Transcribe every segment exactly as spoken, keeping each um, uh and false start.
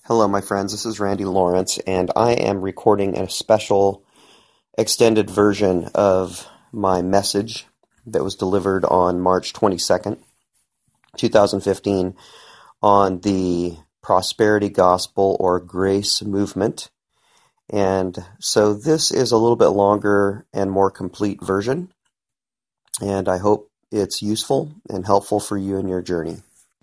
Hello, my friends. This is Randy Lawrence, and I am recording a special extended version of my message that was delivered on March twenty-second, twenty fifteen, on the prosperity gospel or grace movement. And so this is a little bit longer and more complete version, and I hope it's useful and helpful for you in your journey.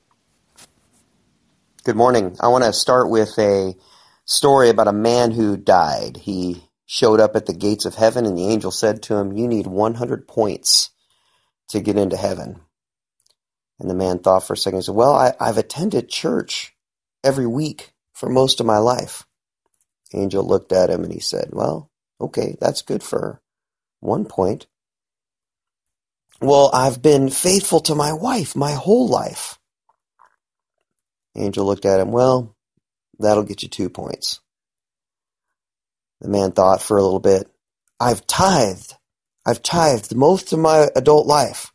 Good morning. I want to start with a story about a man who died. He showed up at the gates of heaven, and the angel said to him, "You need one hundred points to get into heaven." And the man thought for a second. He said, "Well, I, I've attended church every week for most of my life." The angel looked at him and he said, "Well, okay, that's good for one point." "Well, I've been faithful to my wife my whole life." The angel looked at him. "Well, that'll get you two points." The man thought for a little bit. I've tithed. I've tithed most of my adult life."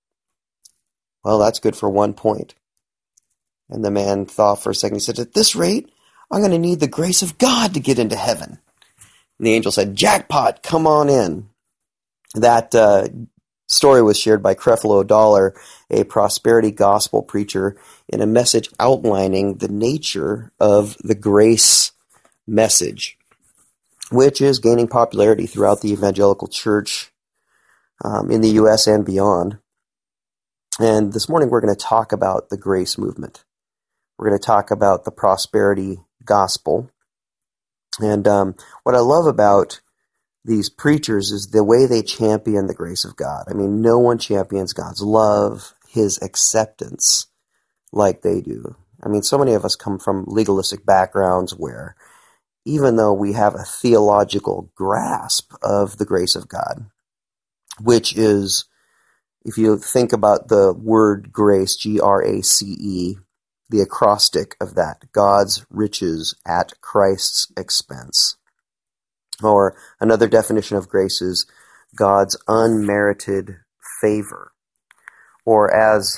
"Well, that's good for one point." And the man thought for a second. He said, "At this rate, I'm going to need the grace of God to get into heaven." And the angel said, "Jackpot, come on in." That uh, story was shared by Creflo Dollar, a prosperity gospel preacher, in a message outlining the nature of the grace message, which is gaining popularity throughout the evangelical church um, in the U S and beyond. And this morning we're going to talk about the grace movement. We're going to talk about the prosperity gospel. And um, what I love about these preachers is the way they champion the grace of God. I mean, no one champions God's love, His acceptance, like they do. I mean, so many of us come from legalistic backgrounds where even though we have a theological grasp of the grace of God, which is, if you think about the word grace, G R A C E, the acrostic of that, God's riches at Christ's expense. Or another definition of grace is God's unmerited favor. Or as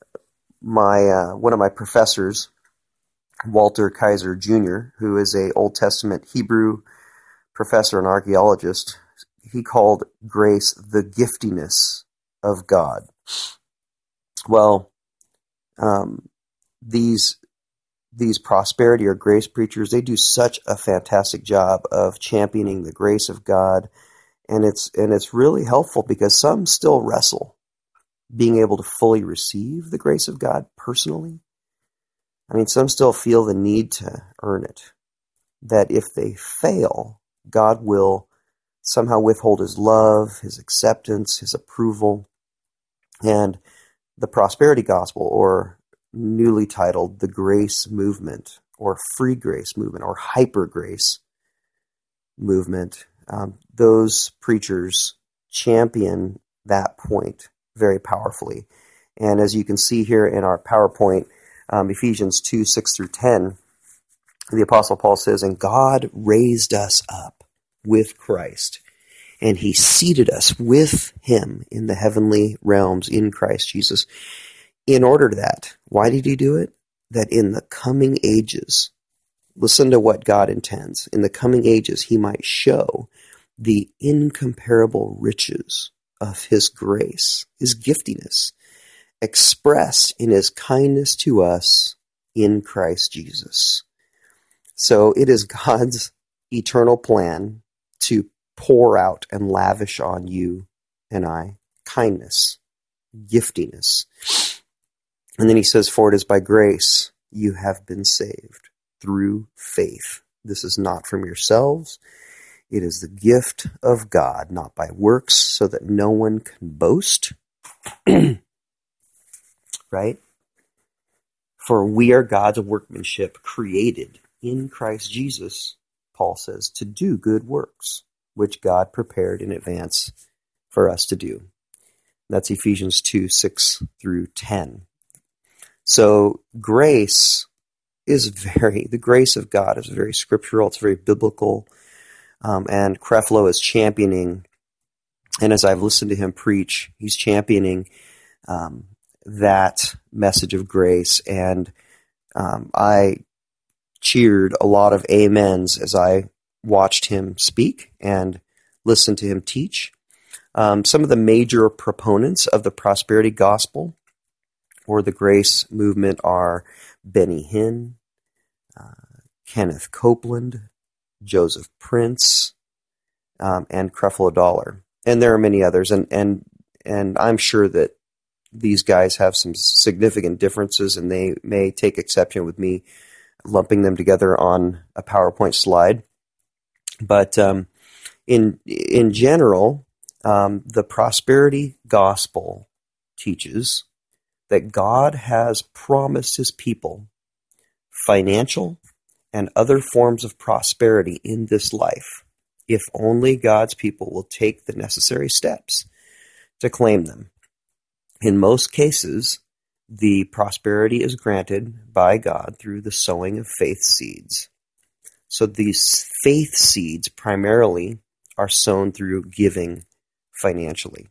my uh, one of my professors, Walter Kaiser Junior, who is a Old Testament Hebrew professor and archaeologist, he called grace the giftiness of God. Well, um, these these prosperity or grace preachers, they do such a fantastic job of championing the grace of God, and it's and it's really helpful because some still wrestle being able to fully receive the grace of God personally. I mean, some still feel the need to earn it, that if they fail, God will somehow withhold His love, His acceptance, His approval. And the prosperity gospel, or newly titled the grace movement, or free grace movement, or hyper grace movement, um, those preachers champion that point very powerfully. And as you can see here in our PowerPoint, um, Ephesians two, six through ten, the Apostle Paul says, "And God raised us up with Christ, and He seated us with Him in the heavenly realms in Christ Jesus." In order to that, why did He do it? That in the coming ages, listen to what God intends, in the coming ages He might show the incomparable riches of His grace, His giftiness, expressed in His kindness to us in Christ Jesus. So it is God's eternal plan to pour out and lavish on you and I kindness, giftiness. And then He says, "For it is by grace you have been saved through faith. This is not from yourselves. It is the gift of God, not by works, so that no one can boast." Right? "For we are God's workmanship, created in Christ Jesus," Paul says, "to do good works, which God prepared in advance for us to do." That's Ephesians two, six through ten. So grace is very, the grace of God is very scriptural, it's very biblical, um, and Creflo is championing, and as I've listened to him preach, he's championing um, that message of grace, and um, I cheered a lot of amens as I watched him speak and listened to him teach. Um, some of the major proponents of the prosperity gospel or the grace movement are Benny Hinn, uh, Kenneth Copeland, Joseph Prince, um, and Creflo Dollar. And there are many others, and, and, and I'm sure that these guys have some significant differences, and they may take exception with me lumping them together on a PowerPoint slide. But um, in in general, um, the prosperity gospel teaches that God has promised his people financial and other forms of prosperity in this life, if only God's people will take the necessary steps to claim them. In most cases, the prosperity is granted by God through the sowing of faith seeds. So these faith seeds primarily are sown through giving financially.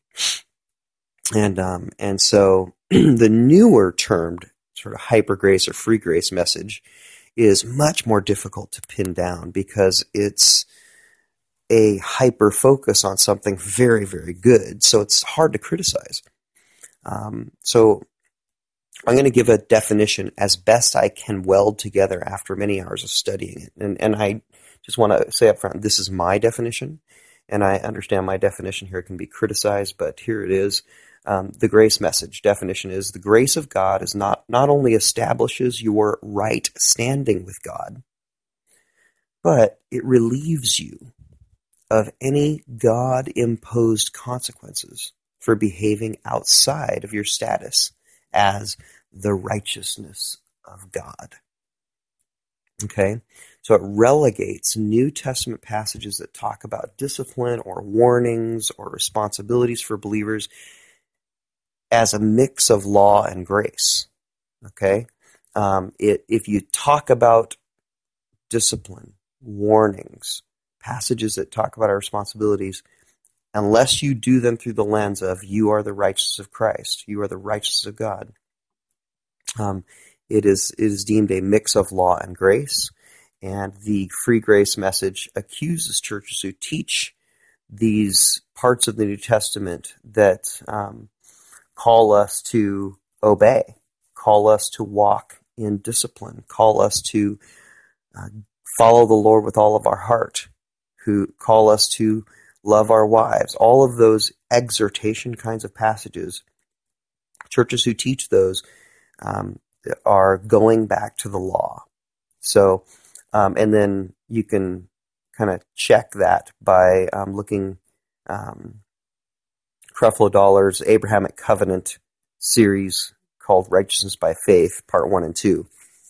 And um, and so the newer termed sort of hyper grace or free grace message is much more difficult to pin down because it's a hyper focus on something very, very good. So it's hard to criticize. Um, so I'm going to give a definition as best I can weld together after many hours of studying it. And, and I just want to say up front, this is my definition, and I understand my definition here can be criticized, but here it is. Um, the grace message definition is the grace of God is not, not only establishes your right standing with God, but it relieves you of any God-imposed consequences for behaving outside of your status as the righteousness of God. Okay? So it relegates New Testament passages that talk about discipline or warnings or responsibilities for believers as a mix of law and grace. Okay? Um, it, if you talk about discipline, warnings, passages that talk about our responsibilities, unless you do them through the lens of you are the righteousness of Christ, you are the righteousness of God, um, it is it is deemed a mix of law and grace. And the free grace message accuses churches who teach these parts of the New Testament that um, call us to obey, call us to walk in discipline, call us to uh, follow the Lord with all of our heart, who call us to love our wives. All of those exhortation kinds of passages, churches who teach those um, are going back to the law. So, um, and then you can kind of check that by um, looking um, Creflo Dollar's Abrahamic Covenant series called Righteousness by Faith, Part one and two.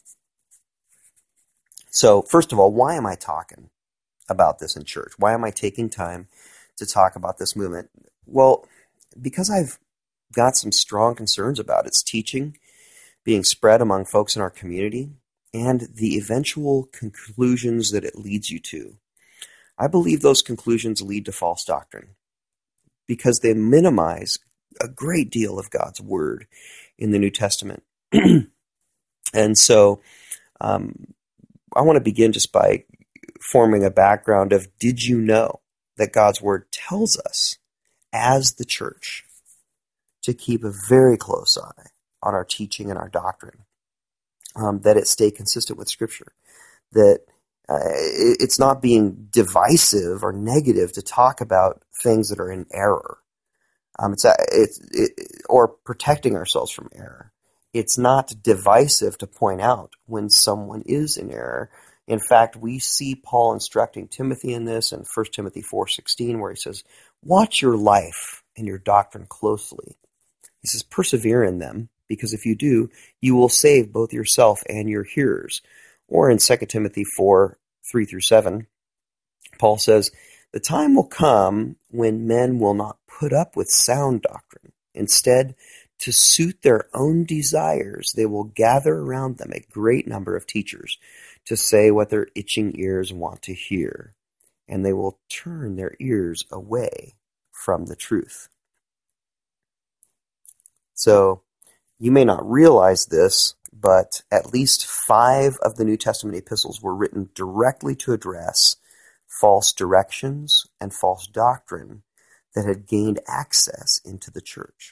So, first of all, why am I talking about this in church? Why am I taking time to talk about this movement? Well, because I've got some strong concerns about its teaching being spread among folks in our community and the eventual conclusions that it leads you to. I believe those conclusions lead to false doctrine because they minimize a great deal of God's word in the New Testament. And so um, I want to begin just by forming a background of, did you know that God's word tells us as the church to keep a very close eye on our teaching and our doctrine, um, that it stay consistent with Scripture, that uh, it, it's not being divisive or negative to talk about things that are in error. Um, it's, it's it, or protecting ourselves from error. It's not divisive to point out when someone is in error. In fact, we see Paul instructing Timothy in this in First Timothy four sixteen, where he says, watch your life and your doctrine closely. He says, persevere in them, because if you do, you will save both yourself and your hearers. Or in Second Timothy four three through seven, Paul says, the time will come when men will not put up with sound doctrine. Instead, to suit their own desires, they will gather around them a great number of teachers to say what their itching ears want to hear, and they will turn their ears away from the truth. So, you may not realize this, but at least five of the New Testament epistles were written directly to address false directions and false doctrine that had gained access into the church.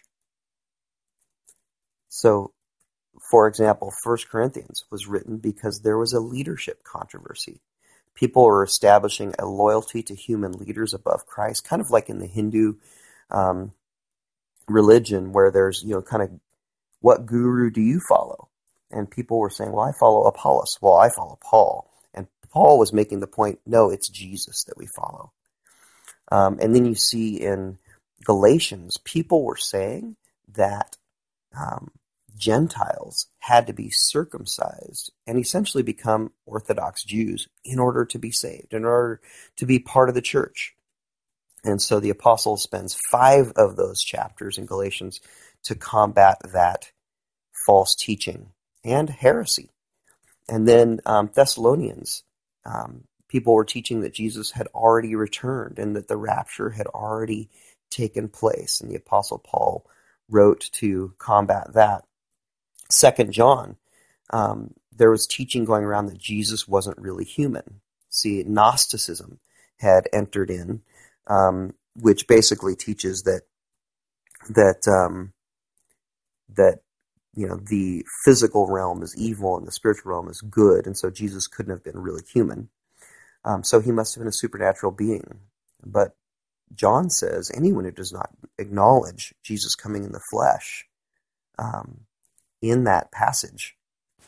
So, for example, First Corinthians was written because there was a leadership controversy. People were establishing a loyalty to human leaders above Christ, kind of like in the Hindu um, religion, where there's, you know, kind of, what guru do you follow? And people were saying, well, I follow Apollos. Well, I follow Paul. And Paul was making the point, no, it's Jesus that we follow. Um, and then you see in Galatians, people were saying that um, Gentiles had to be circumcised and essentially become Orthodox Jews in order to be saved, in order to be part of the church. And so the apostle spends five of those chapters in Galatians to combat that false teaching and heresy. And then um, Thessalonians, um, people were teaching that Jesus had already returned and that the rapture had already taken place. And the apostle Paul wrote to combat that. Second John, um, there was teaching going around that Jesus wasn't really human. See, Gnosticism had entered in, um, which basically teaches that that um, that you know the physical realm is evil and the spiritual realm is good, and so Jesus couldn't have been really human. Um, so he must have been a supernatural being. But John says anyone who does not acknowledge Jesus coming in the flesh, um, in that passage,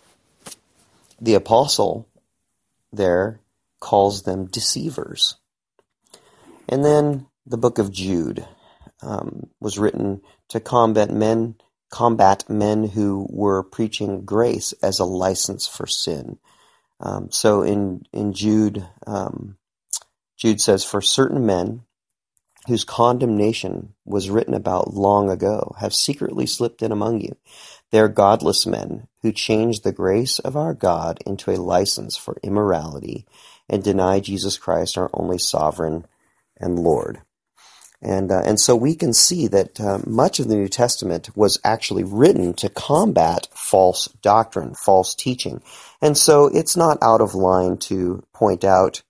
the apostle there calls them deceivers. And then the book of Jude um, was written to combat men, combat men who were preaching grace as a license for sin. Um, so in in Jude, um, Jude says, "For certain men whose condemnation was written about long ago have secretly slipped in among you. They are godless men who change the grace of our God into a license for immorality and deny Jesus Christ, our only sovereign and Lord." And uh, and so we can see that uh, much of the New Testament was actually written to combat false doctrine, false teaching. And so it's not out of line to point out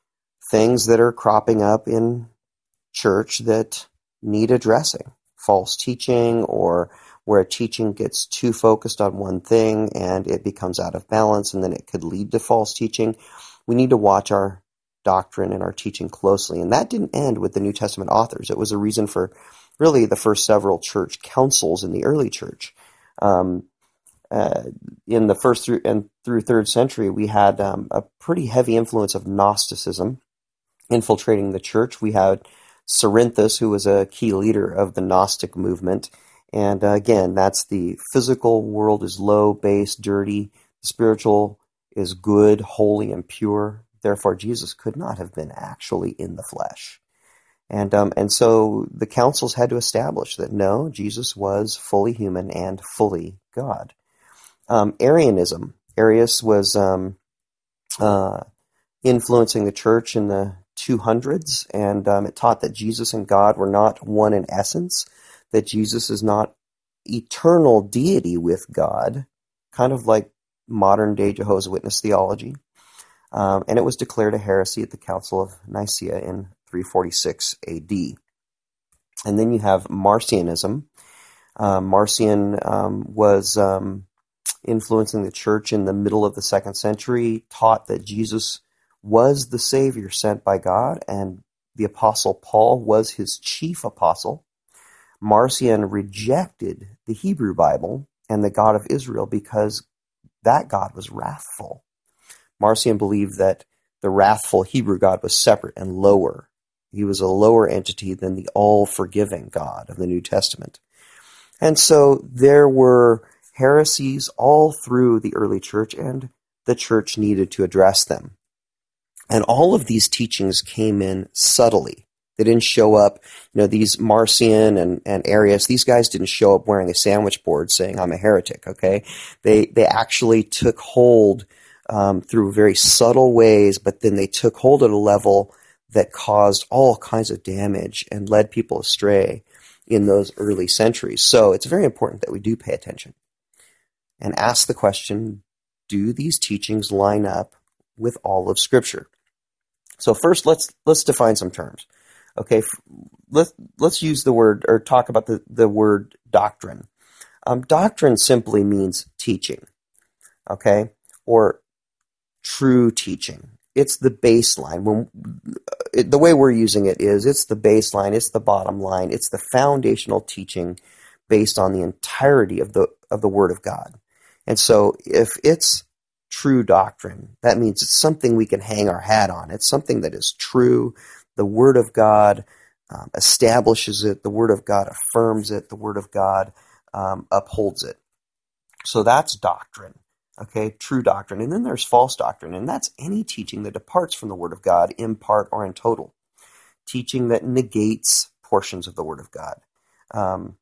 things that are cropping up in church that need addressing. False teaching, or where a teaching gets too focused on one thing and it becomes out of balance and then it could lead to false teaching. We need to watch our doctrine and our teaching closely. And that didn't end with the New Testament authors. It was a reason for really the first several church councils in the early church. Um, uh, in the first through and through third century, we had um, a pretty heavy influence of Gnosticism infiltrating the church. We had Cerinthus, who was a key leader of the Gnostic movement. And uh, again, that's the physical world is low, base, dirty. The spiritual is good, holy, and pure. Therefore, Jesus could not have been actually in the flesh. And um, and so the councils had to establish that no, Jesus was fully human and fully God. Um, Arianism. Arius was um, uh, influencing the church in the two hundreds, and um, it taught that Jesus and God were not one in essence, that Jesus is not eternal deity with God, kind of like modern-day Jehovah's Witness theology. Um, and it was declared a heresy at the Council of Nicaea in three forty-six A D. And then you have Marcionism. Um, Marcion um, was um, influencing the church in the middle of the second century, taught that Jesus was the Savior sent by God, and the Apostle Paul was his chief apostle. Marcion rejected the Hebrew Bible and the God of Israel because that God was wrathful. Marcion believed that the wrathful Hebrew God was separate and lower. He was a lower entity than the all-forgiving God of the New Testament. And so there were heresies all through the early church, and the church needed to address them. And all of these teachings came in subtly. They didn't show up, you know, these Marcion and, and Arius, these guys didn't show up wearing a sandwich board saying, I'm a heretic, okay? They, they actually took hold um, through very subtle ways, but then they took hold at a level that caused all kinds of damage and led people astray in those early centuries. So it's very important that we do pay attention. and ask the question, do these teachings line up with all of Scripture? So first, let's let's define some terms. Okay, let's let's use the word or talk about the, the word doctrine. Um, doctrine simply means teaching, okay, or true teaching. It's the baseline. When it, the way we're using it is, it's the baseline, it's the bottom line, it's the foundational teaching based on the entirety of the of the Word of God. And so, if it's true doctrine, that means it's something we can hang our hat on. It's something that is true. The Word of God um, establishes it. The Word of God affirms it. The Word of God um, upholds it. So that's doctrine. Okay, true doctrine. And then there's false doctrine, and that's any teaching that departs from the Word of God in part or in total. Teaching that negates portions of the Word of God. Um,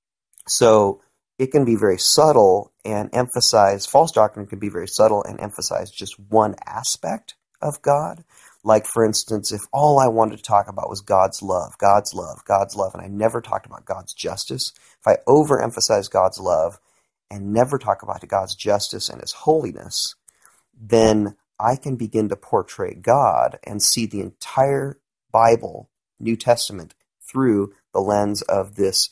so it can be very subtle and emphasize, false doctrine can be very subtle and emphasize just one aspect of God. Like, for instance, if all I wanted to talk about was God's love, God's love, God's love, and I never talked about God's justice, if I overemphasize God's love and never talk about God's justice and His holiness, then I can begin to portray God and see the entire Bible, New Testament, through the lens of this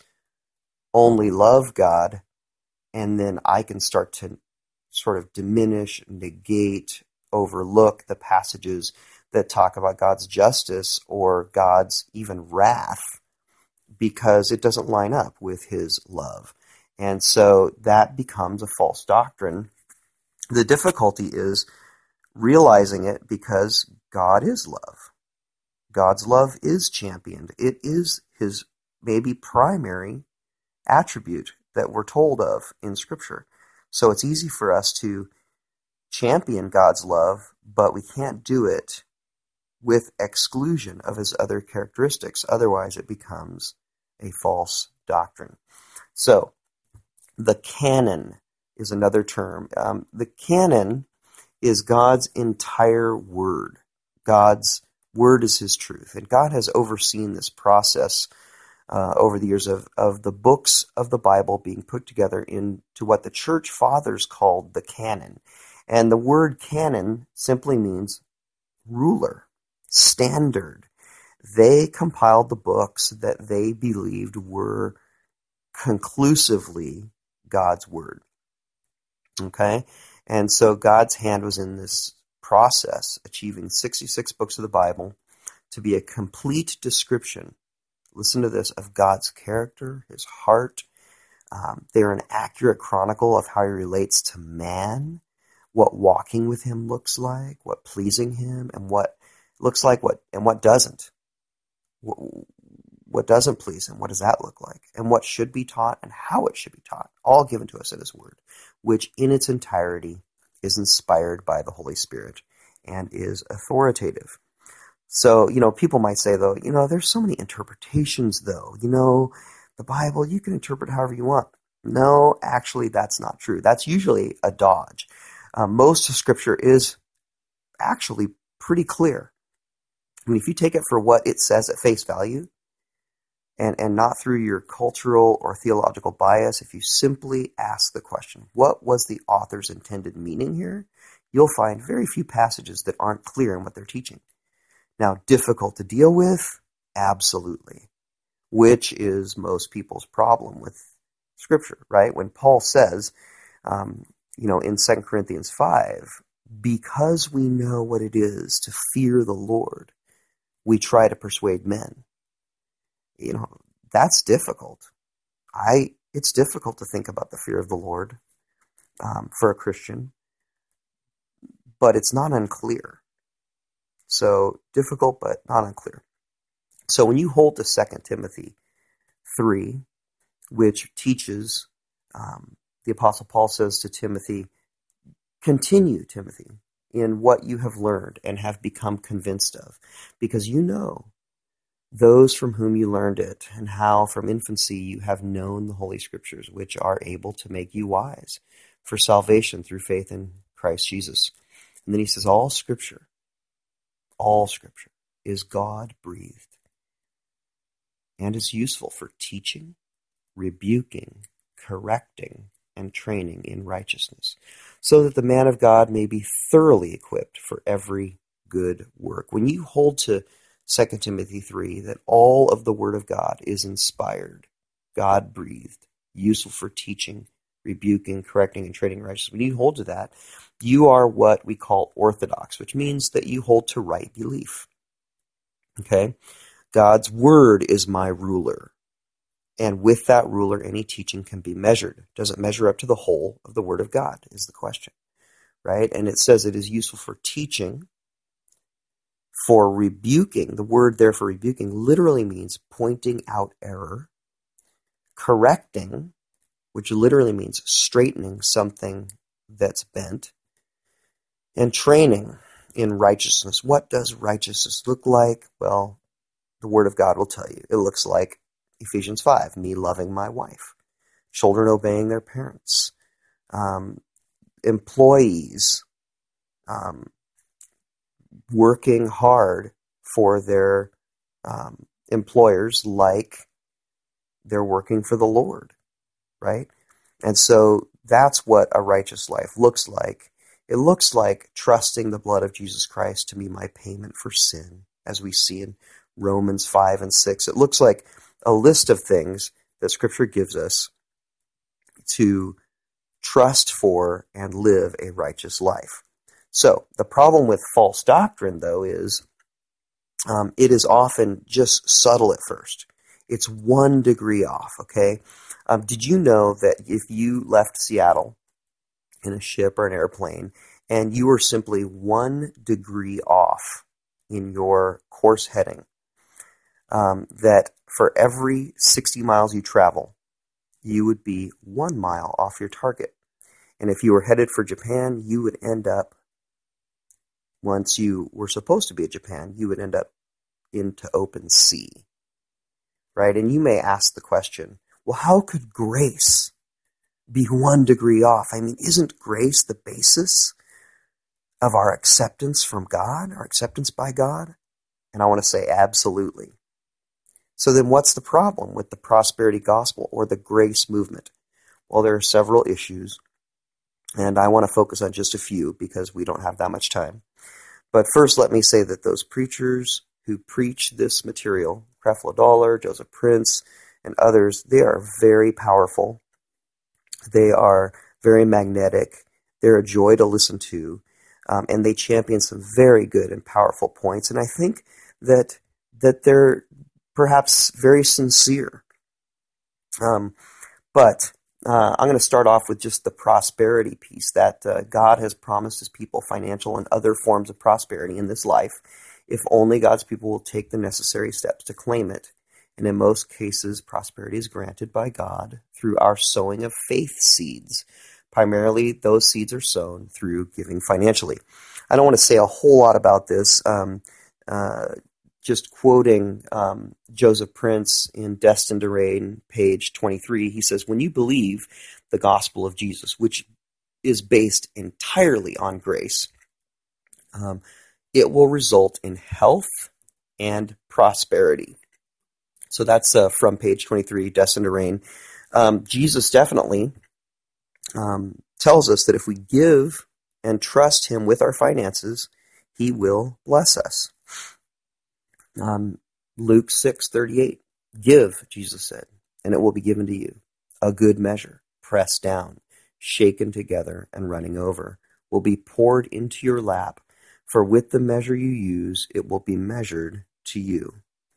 only love God, and then I can start to sort of diminish, negate, overlook the passages that talk about God's justice or God's even wrath because it doesn't line up with His love. And so that becomes a false doctrine. The difficulty is realizing it because God is love. God's love is championed. It is His maybe primary attribute that we're told of in Scripture. So it's easy for us to champion God's love, but we can't do it with exclusion of His other characteristics. Otherwise, it becomes a false doctrine. So, the canon is another term. Um, the canon is God's entire word. God's word is His truth. And God has overseen this process uh, over the years of, of the books of the Bible being put together into what the church fathers called the canon. And the word canon simply means ruler, standard. They compiled the books that they believed were conclusively God's word. Okay? And so God's hand was in this process, achieving sixty-six books of the Bible to be a complete description, listen to this, of God's character, His heart. Um, they're an accurate chronicle of how He relates to man, what walking with Him looks like, what pleasing Him, and what looks like, what and what doesn't. What, what doesn't please Him, what does that look like? And what should be taught and how it should be taught, all given to us in His Word, which in its entirety is inspired by the Holy Spirit and is authoritative. So, you know, people might say, though, you know, there's so many interpretations, though. You know, the Bible, you can interpret however you want. No, actually, that's not true. That's usually a dodge. Um, most of Scripture is actually pretty clear. I mean, if you take it for what it says at face value, and, and not through your cultural or theological bias, if you simply ask the question, what was the author's intended meaning here? You'll find very few passages that aren't clear in what they're teaching. Now, difficult to deal with? Absolutely. Which is most people's problem with Scripture, right? When Paul says, um, you know, in Second Corinthians five, because we know what it is to fear the Lord, we try to persuade men. You know, that's difficult. I it's difficult to think about the fear of the Lord um, for a Christian, but it's not unclear. So difficult, but not unclear. So when you hold to Second Timothy three, which teaches, um, the Apostle Paul says to Timothy, continue, Timothy, in what you have learned and have become convinced of, because you know those from whom you learned it, and how from infancy you have known the Holy Scriptures, which are able to make you wise for salvation through faith in Christ Jesus. And then he says, all Scripture, all Scripture is God-breathed and is useful for teaching, rebuking, correcting, and training in righteousness, so that the man of God may be thoroughly equipped for every good work. When you hold to Second Timothy three, that all of the Word of God is inspired, God-breathed, useful for teaching, rebuking, correcting, and training in righteousness, when you hold to that, you are what we call orthodox, which means that you hold to right belief. Okay? God's Word is my ruler. And with that ruler, any teaching can be measured. Does it measure up to the whole of the Word of God, is the question. Right? And it says it is useful for teaching, for rebuking. The word there for rebuking literally means pointing out error, correcting, which literally means straightening something that's bent, and training in righteousness. What does righteousness look like? Well, the Word of God will tell you. It looks like Ephesians five, me loving my wife, children obeying their parents, um, employees um, working hard for their um, employers like they're working for the Lord, right? And so that's what a righteous life looks like. It looks like trusting the blood of Jesus Christ to be my payment for sin, as we see in Romans five and six. It looks like a list of things that Scripture gives us to trust for and live a righteous life. So the problem with false doctrine, though, is um, it is often just subtle at first. It's one degree off, okay? Um, did you know that if you left Seattle in a ship or an airplane and you were simply one degree off in your course heading, um, that for every sixty miles you travel, you would be one mile off your target? And if you were headed for Japan, you would end up, once you were supposed to be at Japan, you would end up into open sea, right? And you may ask the question, well, how could grace be one degree off? I mean, isn't grace the basis of our acceptance from God, our acceptance by God? And I want to say absolutely. So then what's the problem with the prosperity gospel or the grace movement? Well, there are several issues, and I want to focus on just a few because we don't have that much time. But first, let me say that those preachers who preach this material, Creflo Dollar, Joseph Prince, and others, they are very powerful. They are very magnetic. They're a joy to listen to. Um, and they champion some very good and powerful points. And I think that that they're perhaps very sincere. Um, but uh, I'm going to start off with just the prosperity piece, that uh, God has promised His people financial and other forms of prosperity in this life, if only God's people will take the necessary steps to claim it. And in most cases, prosperity is granted by God through our sowing of faith seeds. Primarily, those seeds are sown through giving financially. I don't want to say a whole lot about this. Um, uh, just quoting um, Joseph Prince in Destined to Reign, page twenty-three, he says, when you believe the gospel of Jesus, which is based entirely on grace, um, it will result in health and prosperity. So that's uh, from page twenty-three, Destined to Reign. Um, Jesus definitely um, tells us that if we give and trust Him with our finances, He will bless us. Um, Luke six thirty-eight, give, Jesus said, and it will be given to you. A good measure, pressed down, shaken together, and running over, will be poured into your lap. For with the measure you use, it will be measured to you.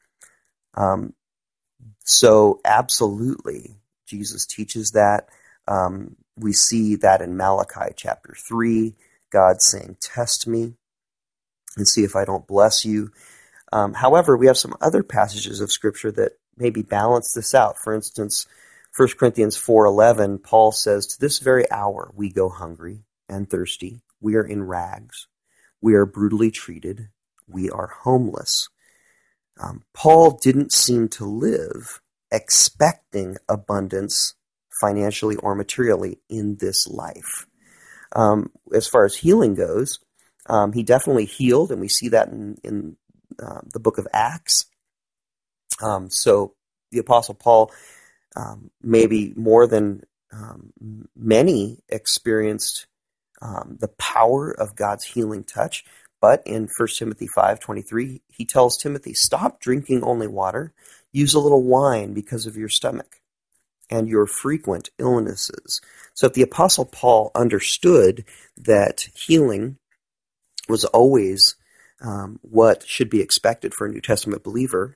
Um, so absolutely, Jesus teaches that. Um, we see that in Malachi chapter three, God saying, test me and see if I don't bless you. Um, however, we have some other passages of Scripture that maybe balance this out. For instance, First Corinthians four eleven, Paul says, to this very hour we go hungry and thirsty. We are in rags. We are brutally treated. We are homeless. Um, Paul didn't seem to live expecting abundance financially or materially in this life. Um, as far as healing goes, um, he definitely healed, and we see that in, in uh, the book of Acts. Um, so the Apostle Paul, um, maybe more than um, many experienced um, the power of God's healing touch. But in First Timothy five twenty-three, he tells Timothy, stop drinking only water. Use a little wine because of your stomach and your frequent illnesses. So if the Apostle Paul understood that healing was always um, what should be expected for a New Testament believer,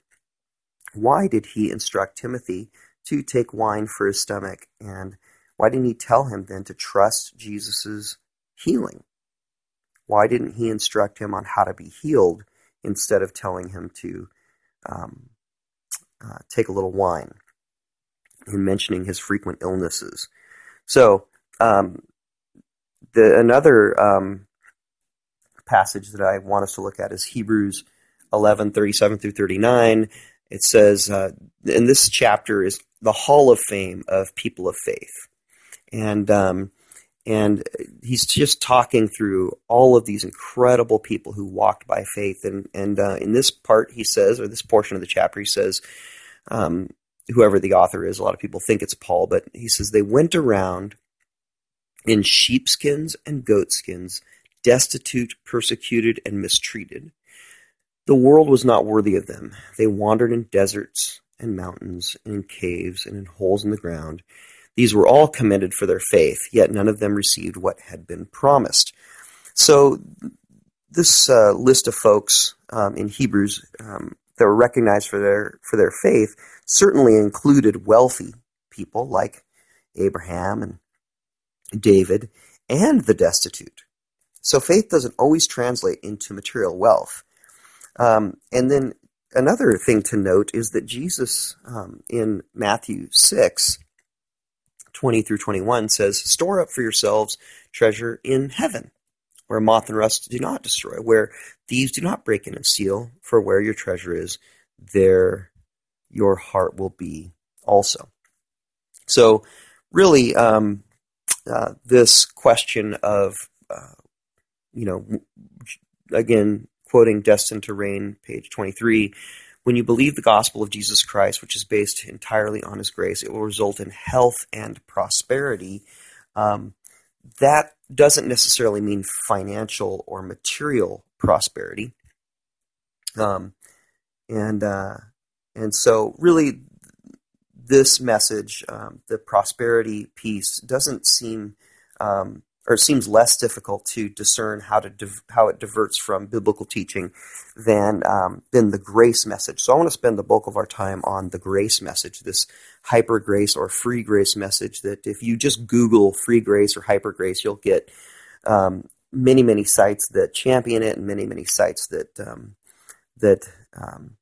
why did he instruct Timothy to take wine for his stomach? And why didn't he tell him then to trust Jesus' healing? Why didn't he instruct him on how to be healed instead of telling him to um, uh, take a little wine and mentioning his frequent illnesses? So um, the another um, passage that I want us to look at is Hebrews eleven thirty-seven through thirty-nine. It says, uh, and this chapter is the Hall of Fame of people of faith. And um, and he's just talking through all of these incredible people who walked by faith. And, and uh, in this part, he says, or this portion of the chapter, he says, um, whoever the author is, a lot of people think it's Paul, but he says, they went around in sheepskins and goatskins, destitute, persecuted, and mistreated. The world was not worthy of them. They wandered in deserts and mountains, and in caves, and in holes in the ground. These were all commended for their faith, yet none of them received what had been promised. So this uh, list of folks um, in Hebrews um, that were recognized for their for their faith certainly included wealthy people like Abraham and David and the destitute. So faith doesn't always translate into material wealth. Um, and then another thing to note is that Jesus um, in Matthew six, twenty through twenty-one says, store up for yourselves treasure in heaven, where moth and rust do not destroy, where thieves do not break in and steal, for where your treasure is, there your heart will be also. So really, um, uh, this question of, uh, you know, again, quoting Destined to Reign, page twenty-three, when you believe the gospel of Jesus Christ, which is based entirely on his grace, it will result in health and prosperity. Um, that doesn't necessarily mean financial or material prosperity. Um, and uh, and so really this message, um, the prosperity piece, doesn't seem um, or it seems less difficult to discern how to div- how it diverts from biblical teaching than um, than the grace message. So I want to spend the bulk of our time on the grace message, this hyper grace or free grace message that if you just Google free grace or hyper grace, you'll get um, many, many sites that champion it and many, many sites that um, that um,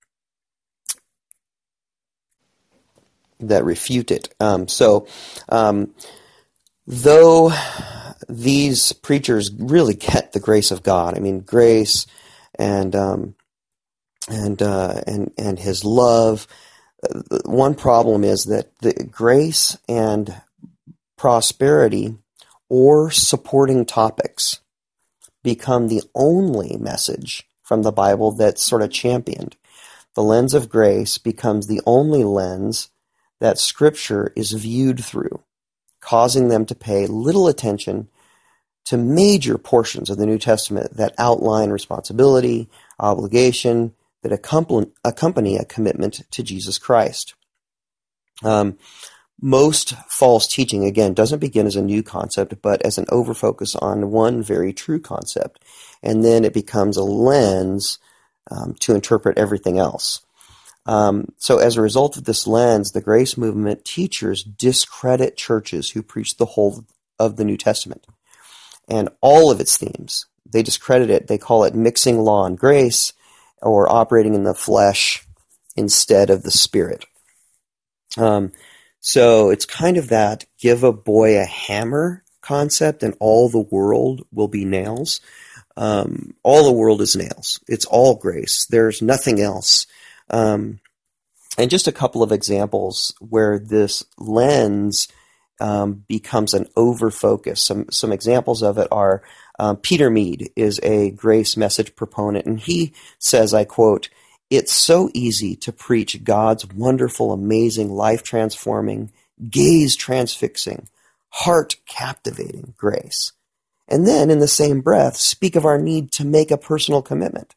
that refute it. Um, so um, though these preachers really get the grace of God, I mean, grace and um, and uh, and and His love. One problem is that the grace and prosperity or supporting topics become the only message from the Bible that's sort of championed. The lens of grace becomes the only lens that Scripture is viewed through, causing them to pay little attention to major portions of the New Testament that outline responsibility, obligation, that accompany, accompany a commitment to Jesus Christ. Um, most false teaching, again, doesn't begin as a new concept, but as an overfocus on one very true concept, and then it becomes a lens um, to interpret everything else. Um, so as a result of this lens, the grace movement teachers discredit churches who preach the whole of the New Testament and all of its themes. They discredit it. They call it mixing law and grace, or operating in the flesh instead of the Spirit. Um, so it's kind of that give a boy a hammer concept and all the world will be nails. Um, all the world is nails. It's all grace. There's nothing else. Um, and just a couple of examples where this lens um, becomes an over-focus. Some, some examples of it are um, Peter Mead is a grace message proponent, and he says, I quote, "It's so easy to preach God's wonderful, amazing, life-transforming, gaze-transfixing, heart-captivating grace. And then, in the same breath, speak of our need to make a personal commitment,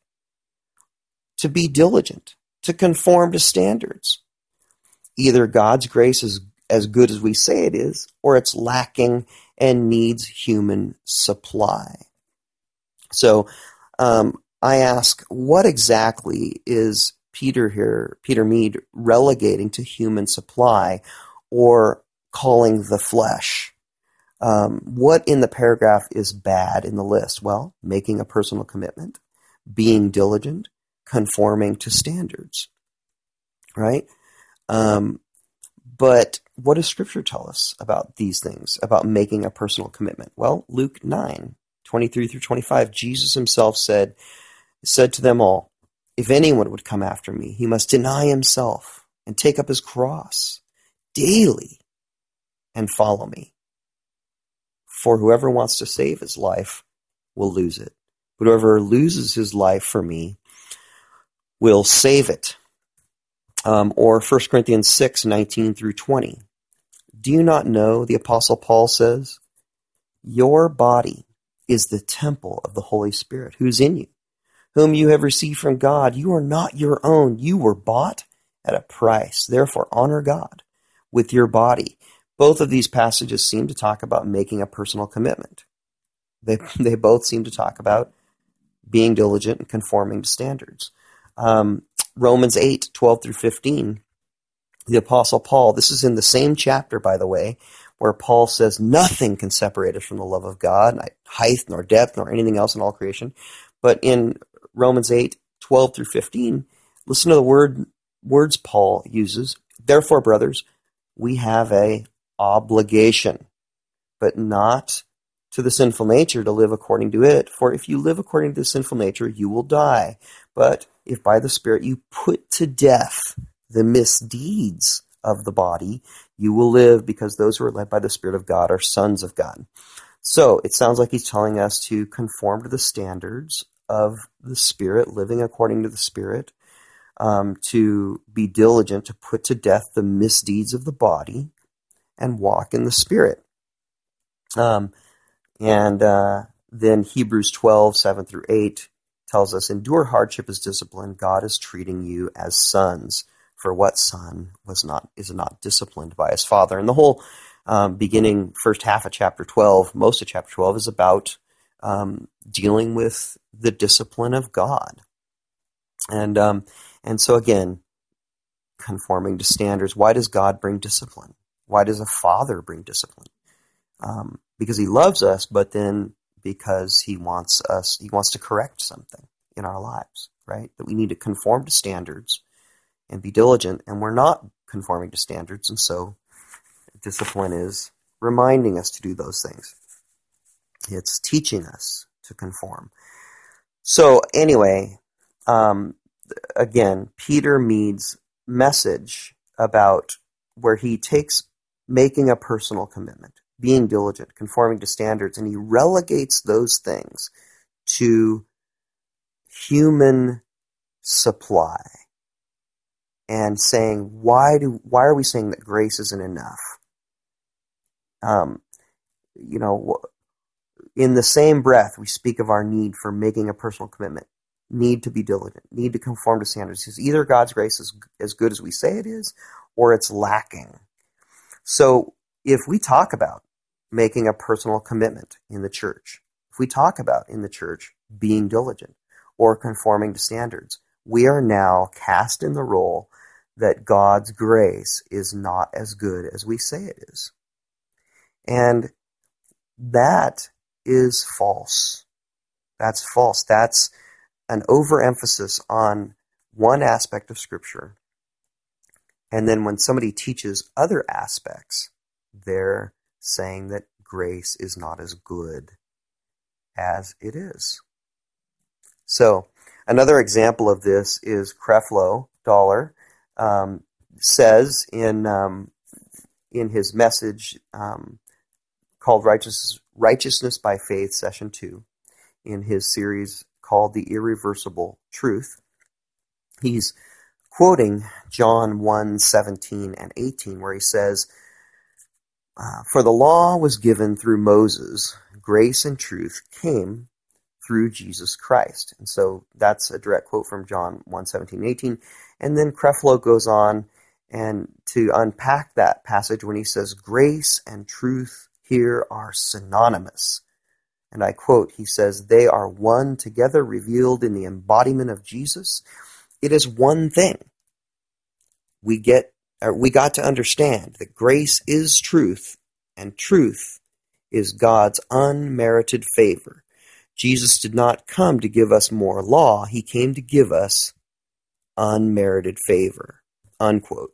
to be diligent, to conform to standards. Either God's grace is as good as we say it is, or it's lacking and needs human supply. So um, I ask, what exactly is Peter here, Peter Mead, relegating to human supply or calling the flesh? Um, what in the paragraph is bad in the list? Well, making a personal commitment, being diligent, conforming to standards, right? Um, but what does Scripture tell us about these things, about making a personal commitment? Well, Luke nine, twenty-three through twenty-five, Jesus himself said, said to them all, "If anyone would come after me, he must deny himself and take up his cross daily and follow me. For whoever wants to save his life will lose it. But whoever loses his life for me will save it." Um, or First Corinthians six, nineteen through twenty. Do you not know, the Apostle Paul says, your body is the temple of the Holy Spirit, who's in you, whom you have received from God. You are not your own. You were bought at a price. Therefore, honor God with your body. Both of these passages seem to talk about making a personal commitment. They, they both seem to talk about being diligent and conforming to standards. Um, Romans eight, twelve through fifteen, the Apostle Paul, this is in the same chapter, by the way, where Paul says, nothing can separate us from the love of God, not height, nor depth, nor anything else in all creation. But in Romans eight, twelve through fifteen, listen to the word words Paul uses. Therefore, brothers, we have a obligation, but not to the sinful nature to live according to it. For if you live according to the sinful nature, you will die. But if by the Spirit you put to death the misdeeds of the body, you will live, because those who are led by the Spirit of God are sons of God. So it sounds like he's telling us to conform to the standards of the Spirit, living according to the Spirit, um, to be diligent, to put to death the misdeeds of the body, and walk in the Spirit. Um, and uh, then Hebrews twelve, seven through eight tells us, endure hardship as discipline. God is treating you as sons. For what son was not is not disciplined by his father? And the whole um, beginning first half of chapter twelve, most of chapter twelve, is about um, dealing with the discipline of God. And um, and so again, conforming to standards. Why does God bring discipline? Why does a father bring discipline? Um, because he loves us, but then because he wants us, he wants to correct something in our lives, right? That we need to conform to standards and be diligent, and we're not conforming to standards, and so discipline is reminding us to do those things. It's teaching us to conform. So anyway, um, again, Peter Mead's message about where he takes making a personal commitment, being diligent, conforming to standards, and he relegates those things to human supply. And saying, why do why are we saying that grace isn't enough? Um, you know, in the same breath, we speak of our need for making a personal commitment, need to be diligent, need to conform to standards. Because either God's grace is as good as we say it is, or it's lacking. So if we talk about making a personal commitment in the church, if we talk about in the church being diligent or conforming to standards, we are now cast in the role that God's grace is not as good as we say it is. And that is false. That's false. That's an overemphasis on one aspect of Scripture. And then when somebody teaches other aspects, they're saying that grace is not as good as it is. So, another example of this is Creflo Dollar um, says in um, in his message um, called Righteous, Righteousness by Faith, Session two, in his series called The Irreversible Truth. He's quoting John one, seventeen and eighteen, where he says, uh, for the law was given through Moses, grace and truth came through Jesus Christ. And so that's a direct quote from John one seventeen, eighteen. And then Creflo goes on and to unpack that passage when he says, grace and truth here are synonymous. And I quote, he says, they are one together, revealed in the embodiment of Jesus. It is one thing. We get, or we got to understand that grace is truth, and truth is God's unmerited favor. Jesus did not come to give us more law. He came to give us unmerited favor, unquote.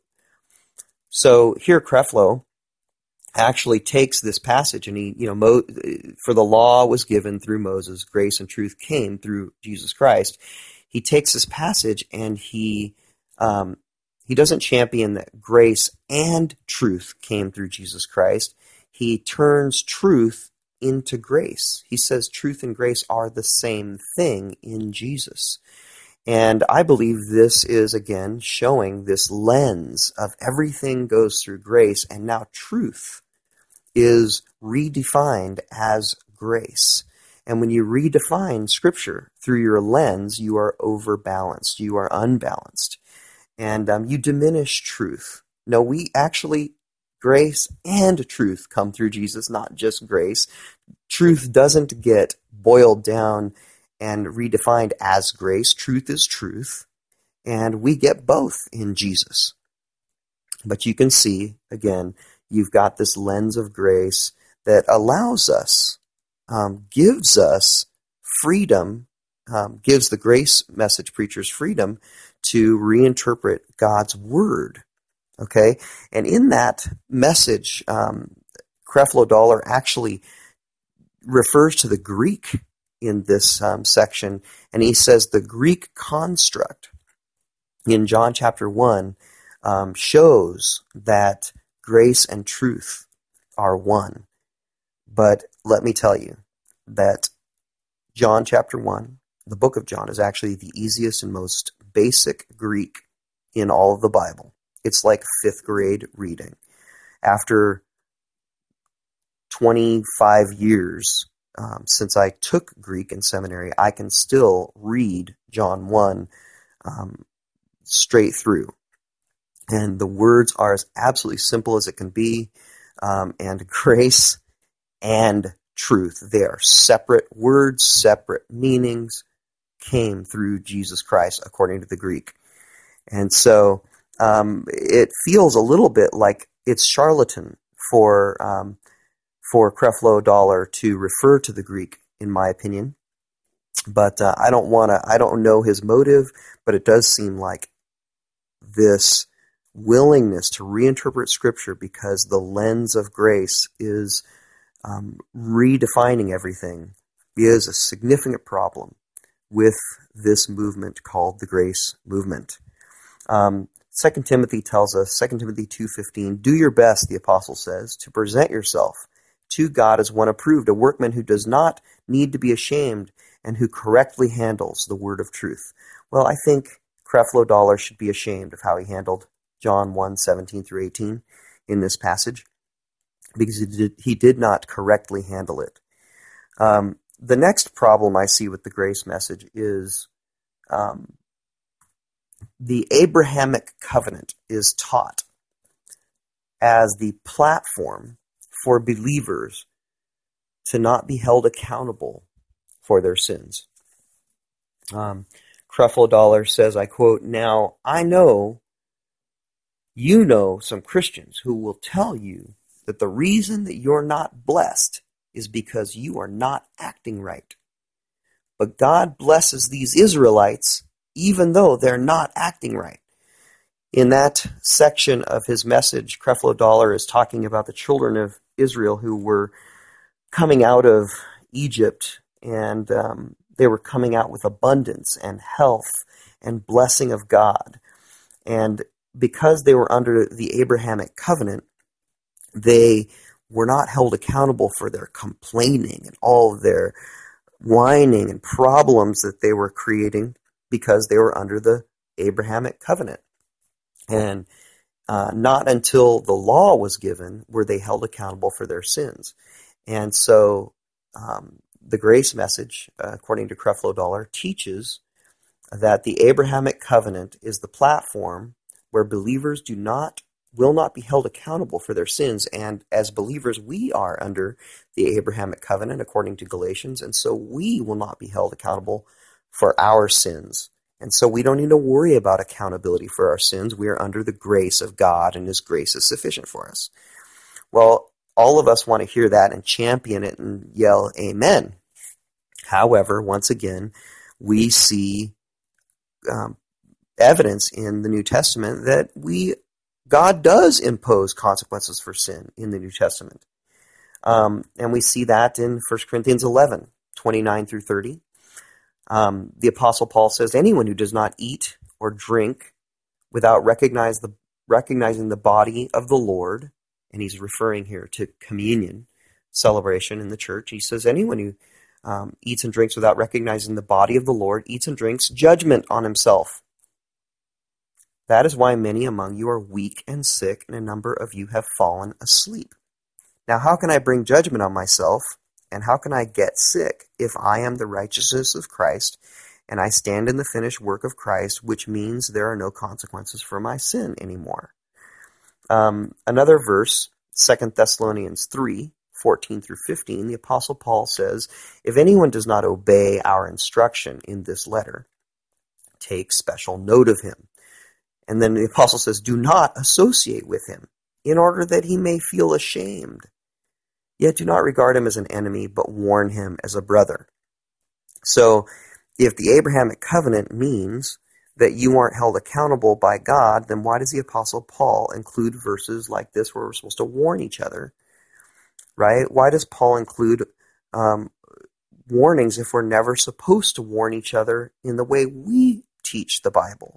So here Creflo actually takes this passage and he, you know, Mo, for the law was given through Moses, grace and truth came through Jesus Christ. He takes this passage and he um, he doesn't champion that grace and truth came through Jesus Christ. He turns truth into grace. He says truth and grace are the same thing in Jesus. And I believe this is, again, showing this lens of everything goes through grace, and now truth is redefined as grace. And when you redefine Scripture through your lens, you are overbalanced, you are unbalanced, and um, you diminish truth. No, we actually, grace and truth come through Jesus, not just grace. Truth doesn't get boiled down and redefined as grace. Truth is truth, and we get both in Jesus. But you can see, again, you've got this lens of grace that allows us, um, gives us freedom, um, gives the grace message preachers freedom to reinterpret God's word. Okay? And in that message, um, Creflo Dollar actually refers to the Greek in this um, section, and he says the Greek construct in John chapter one um, shows that grace and truth are one. But let me tell you that John chapter one, the book of John, is actually the easiest and most basic Greek in all of the Bible. It's like fifth grade reading. After twenty-five years um, since I took Greek in seminary, I can still read John one um, straight through. And the words are as absolutely simple as it can be. Um, and grace and truth, they are separate words, separate meanings, came through Jesus Christ, according to the Greek. And so um, it feels a little bit like it's charlatan for um, for Creflo Dollar to refer to the Greek, in my opinion. But uh, I don't want to. I don't know his motive, but it does seem like this willingness to reinterpret Scripture because the lens of grace is um, redefining everything is a significant problem with this movement called the Grace Movement. Um, Second Timothy tells us, Second Timothy two fifteen, do your best, the apostle says, to present yourself to God as one approved, a workman who does not need to be ashamed and who correctly handles the word of truth. Well, I think Creflo Dollar should be ashamed of how he handled John one seventeen through eighteen in this passage, because he did, he did not correctly handle it. Um, the next problem I see with the grace message is um, the Abrahamic covenant is taught as the platform for believers to not be held accountable for their sins. Um, Creflo Dollar says, I quote, now I know you know some Christians who will tell you that the reason that you're not blessed is because you are not acting right. But God blesses these Israelites even though they're not acting right. In that section of his message, Creflo Dollar is talking about the children of Israel who were coming out of Egypt, and um, they were coming out with abundance and health and blessing of God. And because they were under the Abrahamic covenant, they were not held accountable for their complaining and all of their whining and problems that they were creating because they were under the Abrahamic covenant. And uh, not until the law was given were they held accountable for their sins. And so um, the grace message, uh, according to Creflo Dollar, teaches that the Abrahamic covenant is the platform where believers do not will not be held accountable for their sins. And as believers, we are under the Abrahamic covenant, according to Galatians, and so we will not be held accountable for our sins. And so we don't need to worry about accountability for our sins. We are under the grace of God, and His grace is sufficient for us. Well, all of us want to hear that and champion it and yell amen. However, once again, we see um, evidence in the New Testament that we God does impose consequences for sin in the New Testament. Um, and we see that in First Corinthians eleven, twenty-nine through thirty. Um, the Apostle Paul says, anyone who does not eat or drink without recognize the, recognizing the body of the Lord, and he's referring here to communion celebration in the church. He says, anyone who um, eats and drinks without recognizing the body of the Lord eats and drinks judgment on himself. That is why many among you are weak and sick, and a number of you have fallen asleep. Now, how can I bring judgment on myself, and how can I get sick if I am the righteousness of Christ, and I stand in the finished work of Christ, which means there are no consequences for my sin anymore? Um, another verse, Second Thessalonians three, fourteen through fifteen, the Apostle Paul says, if anyone does not obey our instruction in this letter, take special note of him. And then the apostle says, do not associate with him, in order that he may feel ashamed. Yet do not regard him as an enemy, but warn him as a brother. So, if the Abrahamic covenant means that you aren't held accountable by God, then why does the apostle Paul include verses like this where we're supposed to warn each other? Right? Why does Paul include um, warnings if we're never supposed to warn each other in the way we teach the Bible?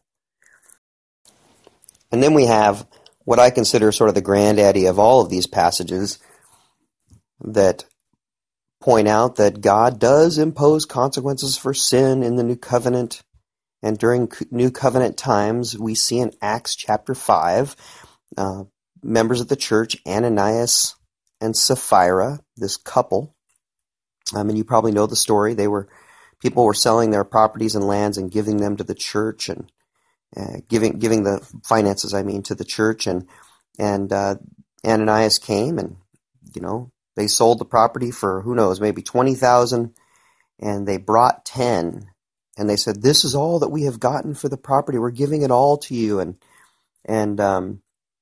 And then we have what I consider sort of the granddaddy of all of these passages that point out that God does impose consequences for sin in the New Covenant. And during New Covenant times, we see in Acts chapter five, uh, members of the church, Ananias and Sapphira, this couple. I mean, you probably know the story. They were people were selling their properties and lands and giving them to the church, and Uh, giving giving the finances, I mean, to the church, and and uh, Ananias came, and you know they sold the property for who knows, maybe twenty thousand, and they brought ten, and they said, "This is all that we have gotten for the property. We're giving it all to you," and and um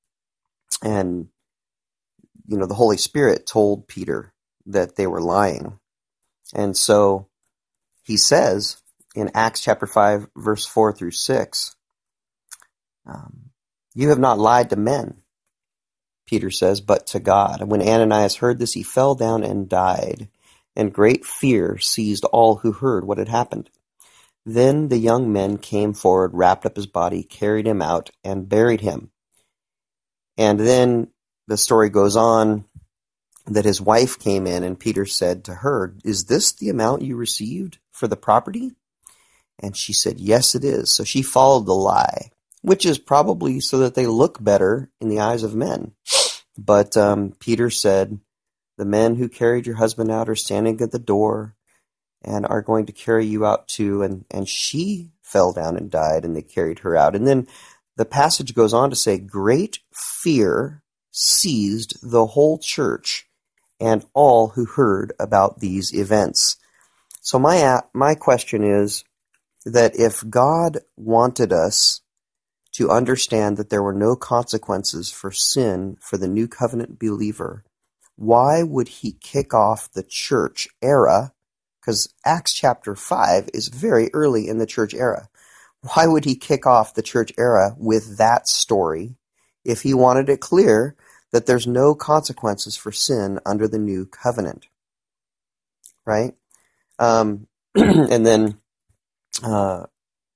and you know the Holy Spirit told Peter that they were lying, and so he says in Acts chapter five, verse four through six. Um, you have not lied to men, Peter says, but to God. And when Ananias heard this, he fell down and died, and great fear seized all who heard what had happened. Then the young men came forward, wrapped up his body, carried him out, and buried him. And then the story goes on that his wife came in, and Peter said to her, is this the amount you received for the property? And she said, yes, it is. So she followed the lie, which is probably so that they look better in the eyes of men. But um, Peter said, the men who carried your husband out are standing at the door and are going to carry you out too. And, and she fell down and died, and they carried her out. And then the passage goes on to say, great fear seized the whole church and all who heard about these events. So my my question is that if God wanted us to understand that there were no consequences for sin for the New Covenant believer, why would he kick off the church era? Because Acts chapter five is very early in the church era. Why would he kick off the church era with that story if he wanted it clear that there's no consequences for sin under the New Covenant? Right? Um, and then uh,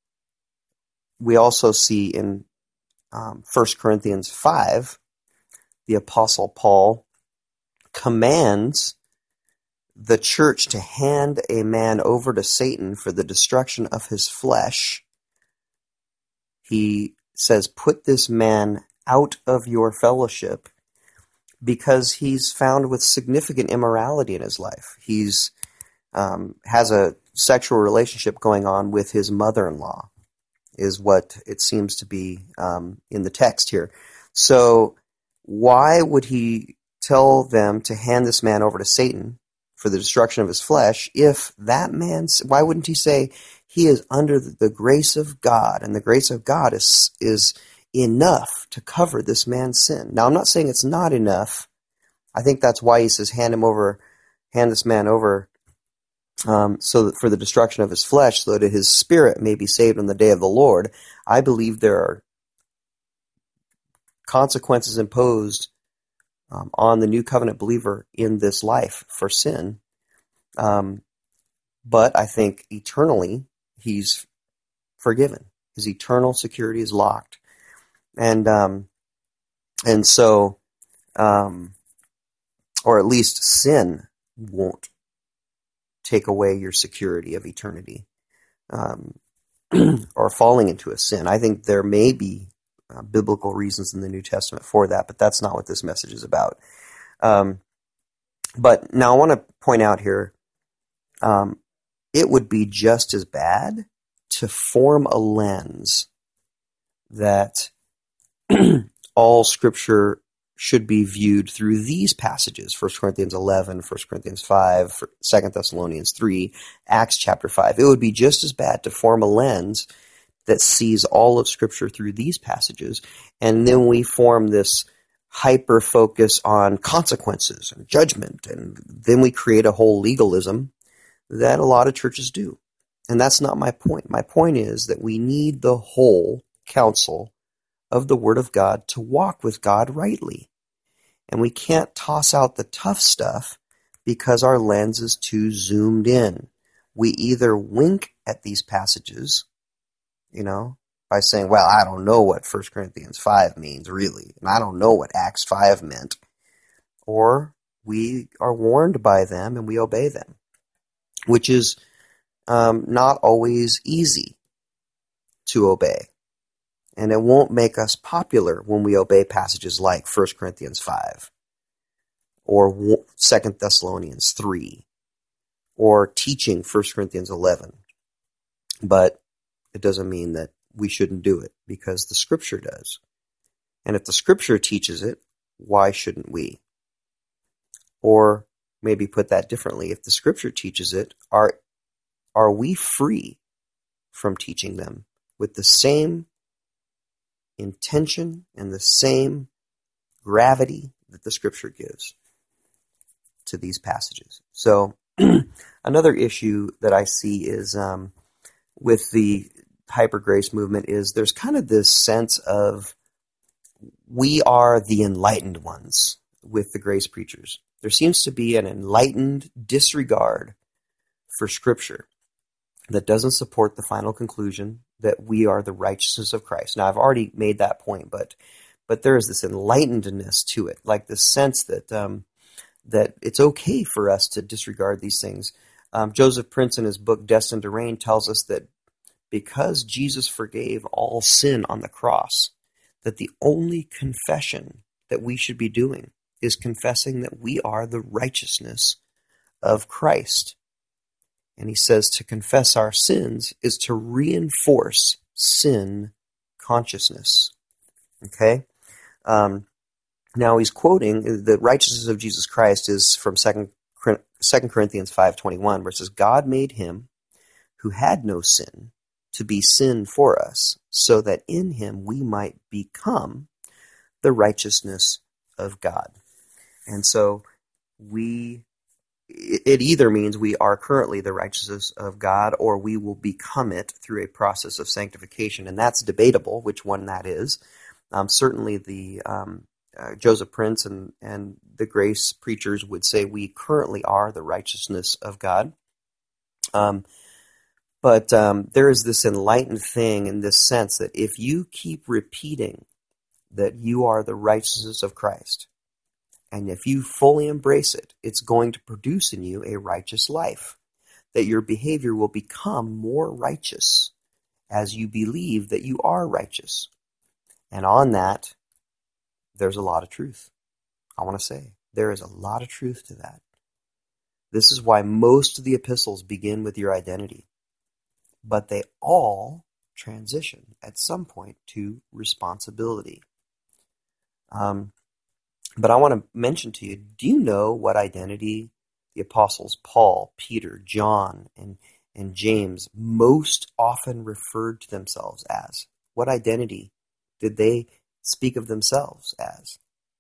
we also see in um, First Corinthians five, the Apostle Paul commands the church to hand a man over to Satan for the destruction of his flesh. He says, put this man out of your fellowship because he's found with significant immorality in his life. He's um, has a sexual relationship going on with his mother-in-law, is what it seems to be um, in the text here. So why would he tell them to hand this man over to Satan for the destruction of his flesh if that man's, why wouldn't he say he is under the grace of God, and the grace of God is is enough to cover this man's sin? Now, I'm not saying it's not enough. I think that's why he says hand him over, hand this man over um, so that for the destruction of his flesh, so that his spirit may be saved on the day of the Lord. I believe there are consequences imposed um, on the new covenant believer in this life for sin. Um, but I think eternally he's forgiven. His eternal security is locked. And um, and so, um, or at least sin won't take away your security of eternity, um, or falling into a sin. I think there may be uh, biblical reasons in the New Testament for that, but that's not what this message is about. Um, but now I want to point out here, um, it would be just as bad to form a lens that all Scripture should be viewed through these passages: First Corinthians eleven, First Corinthians five, Second Thessalonians three, Acts chapter five. It would be just as bad to form a lens that sees all of Scripture through these passages, and then we form this hyper-focus on consequences and judgment, and then we create a whole legalism that a lot of churches do. And that's not my point. My point is that we need the whole counsel of the Word of God to walk with God rightly. And we can't toss out the tough stuff because our lens is too zoomed in. We either wink at these passages, you know, by saying, well, I don't know what First Corinthians five means, really, and I don't know what Acts five meant, or we are warned by them and we obey them, which is um, not always easy to obey. And it won't make us popular when we obey passages like First Corinthians five or Second Thessalonians three or teaching First Corinthians eleven. But it doesn't mean that we shouldn't do it, because the Scripture does. And if the Scripture teaches it, why shouldn't we? Or maybe put that differently, if the Scripture teaches it, are, are we free from teaching them with the same intention and the same gravity that the Scripture gives to these passages? So another issue that I see is um, with the hyper grace movement is there's kind of this sense of we are the enlightened ones with the grace preachers. There seems to be an enlightened disregard for Scripture that doesn't support the final conclusion that we are the righteousness of Christ. Now, I've already made that point, but but there is this enlightenedness to it, like this sense that um, that it's okay for us to disregard these things. Um, Joseph Prince, in his book Destined to Reign, tells us that because Jesus forgave all sin on the cross, that the only confession that we should be doing is confessing that we are the righteousness of Christ. And he says to confess our sins is to reinforce sin consciousness. Okay? Um, now he's quoting, the righteousness of Jesus Christ is from Second Corinthians five twenty-one, where it says, God made him who had no sin to be sin for us, so that in him we might become the righteousness of God. And so we, it either means we are currently the righteousness of God, or we will become it through a process of sanctification. And that's debatable, which one that is. Um, certainly the um, uh, Joseph Prince and, and the grace preachers would say we currently are the righteousness of God. Um, but um, there is this enlightened thing in this sense that if you keep repeating that you are the righteousness of Christ, and if you fully embrace it, it's going to produce in you a righteous life, that your behavior will become more righteous as you believe that you are righteous. And on that, there's a lot of truth. I want to say there is a lot of truth to that. This is why most of the epistles begin with your identity, but they all transition at some point to responsibility. Um, but I want to mention to you, do you know what identity the apostles Paul, Peter, John, and, and James most often referred to themselves as? What identity did they speak of themselves as?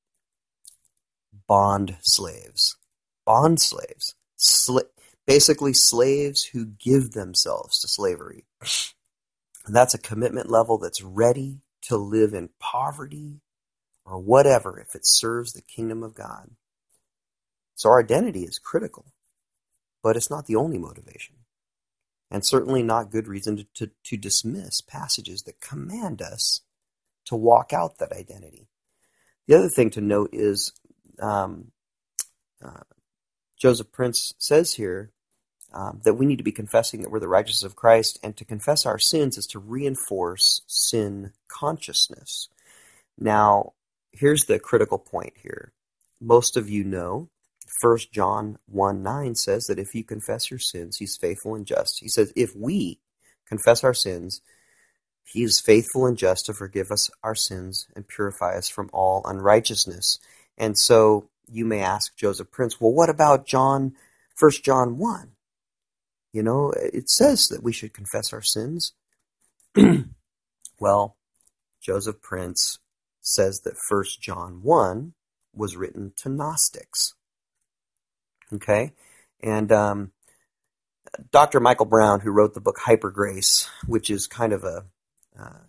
Bond slaves. Bond slaves. Sla- basically slaves who give themselves to slavery. And that's a commitment level that's ready to live in poverty or whatever if it serves the kingdom of God. So our identity is critical, but it's not the only motivation. And certainly not good reason to, to, to dismiss passages that command us to walk out that identity. The other thing to note is um, uh, Joseph Prince says here um, that we need to be confessing that we're the righteousness of Christ, and to confess our sins is to reinforce sin consciousness. Now, here's the critical point here. Most of you know First John one nine says that if you confess your sins, he's faithful and just. He says if we confess our sins, he is faithful and just to forgive us our sins and purify us from all unrighteousness. And so you may ask Joseph Prince, well, what about John, First John one? You know, it says that we should confess our sins. Well, Joseph Prince says that First John one was written to Gnostics. Okay? And um, Doctor Michael Brown, who wrote the book Hyper Grace, which is kind of a uh,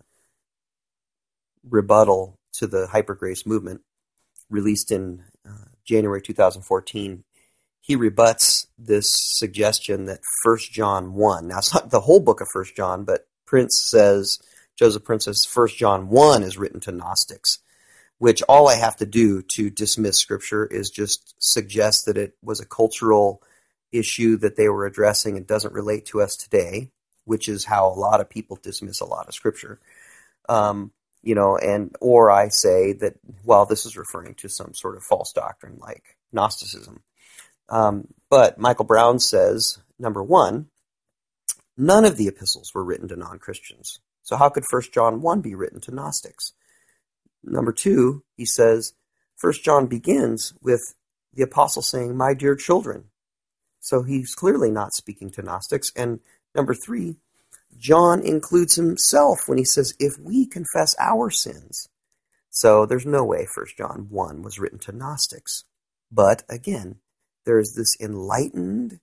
rebuttal to the Hyper Grace movement, released in uh, January two thousand fourteen, he rebuts this suggestion that First John one, now it's not the whole book of First John, but Prince says, Joseph Prince says First John one is written to Gnostics, which all I have to do to dismiss Scripture is just suggest that it was a cultural issue that they were addressing and doesn't relate to us today, which is how a lot of people dismiss a lot of Scripture. Um, you know, and or I say that, well, this is referring to some sort of false doctrine like Gnosticism. Um, but Michael Brown says, number one, none of the epistles were written to non-Christians. So how could First John one be written to Gnostics? Number two, he says, First John begins with the apostle saying, my dear children. So he's clearly not speaking to Gnostics. And number three, John includes himself when he says, if we confess our sins. So there's no way First John one was written to Gnostics. But again, there is this enlightened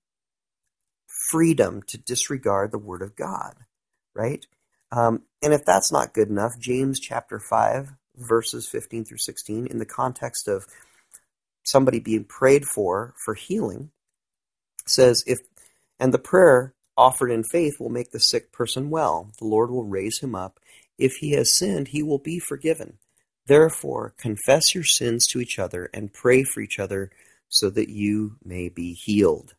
freedom to disregard the Word of God, right? Um, and if that's not good enough, James chapter five, verses fifteen through sixteen, in the context of somebody being prayed for, for healing, says, if, and the prayer offered in faith will make the sick person well. The Lord will raise him up. If he has sinned, he will be forgiven. Therefore, confess your sins to each other and pray for each other so that you may be healed.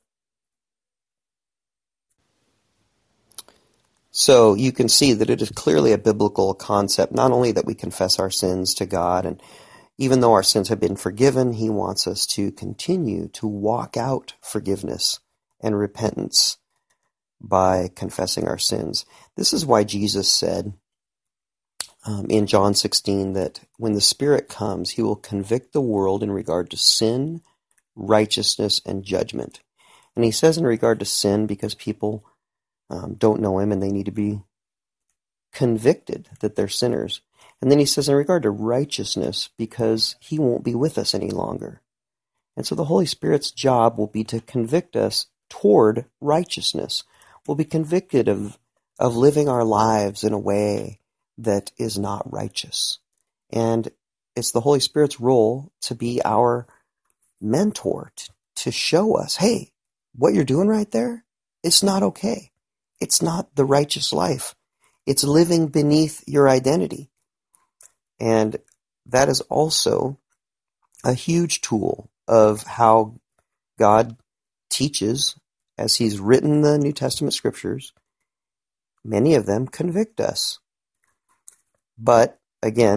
So you can see that it is clearly a biblical concept, not only that we confess our sins to God, and even though our sins have been forgiven, he wants us to continue to walk out forgiveness and repentance by confessing our sins. This is why Jesus said um, in John sixteen that when the Spirit comes, he will convict the world in regard to sin, righteousness, and judgment. And he says in regard to sin because people um, don't know him and they need to be convicted that they're sinners. And then he says in regard to righteousness because he won't be with us any longer. And so the Holy Spirit's job will be to convict us toward righteousness. We'll be convicted of, of living our lives in a way that is not righteous. And it's the Holy Spirit's role to be our mentor, to, to show us, hey, what you're doing right there, it's not okay. It's not the righteous life. It's living beneath your identity. And that is also a huge tool of how God teaches, as he's written the New Testament scriptures. Many of them convict us. But again,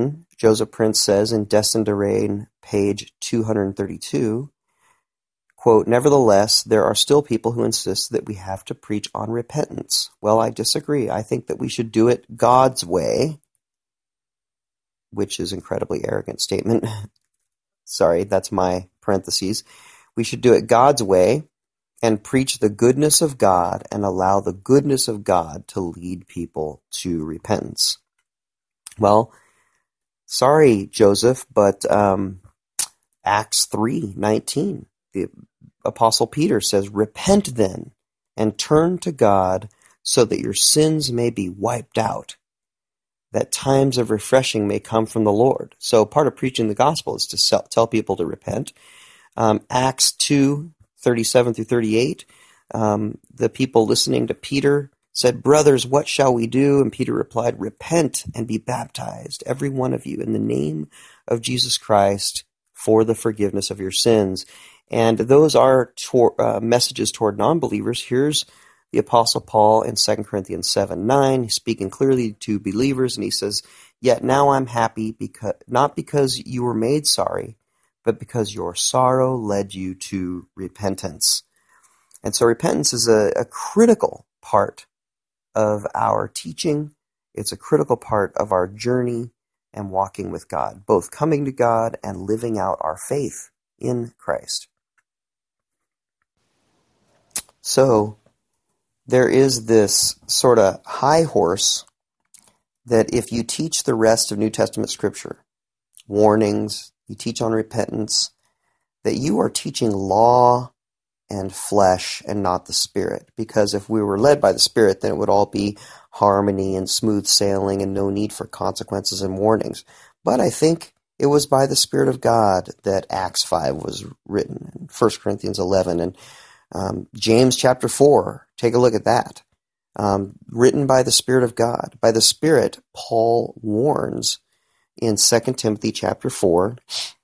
Joseph Prince says in Destined to Reign, page two hundred thirty-two, quote, "Nevertheless, there are still people who insist that we have to preach on repentance. Well, I disagree. I think that we should do it God's way," which is an incredibly arrogant statement. Sorry, that's my parentheses. We should do it God's way and preach the goodness of God and allow the goodness of God to lead people to repentance. Well, sorry, Joseph, but um, Acts three nineteen, the Apostle Peter says, "Repent then and turn to God so that your sins may be wiped out, that times of refreshing may come from the Lord." So part of preaching the gospel is to sell, tell people to repent. Um, Acts two thirty-seven through thirty-eight, um, the people listening to Peter said, "Brothers, what shall we do?" And Peter replied, "Repent and be baptized, every one of you, in the name of Jesus Christ for the forgiveness of your sins." And those are tor- uh, messages toward non-believers. Here's the Apostle Paul in Second Corinthians seven nine, speaking clearly to believers, and he says, "Yet now I'm happy, because not because you were made sorry, but because your sorrow led you to repentance." And so repentance is a, a critical part of our teaching. It's a critical part of our journey and walking with God, both coming to God and living out our faith in Christ. So there is this sort of high horse that if you teach the rest of New Testament Scripture, warnings, you teach on repentance, that you are teaching law and flesh and not the Spirit. Because if we were led by the Spirit, then it would all be harmony and smooth sailing and no need for consequences and warnings. But I think it was by the Spirit of God that Acts five was written, and First Corinthians eleven, and um, James chapter four. Take a look at that. Um, written by the Spirit of God. By the Spirit, Paul warns in Second Timothy chapter four,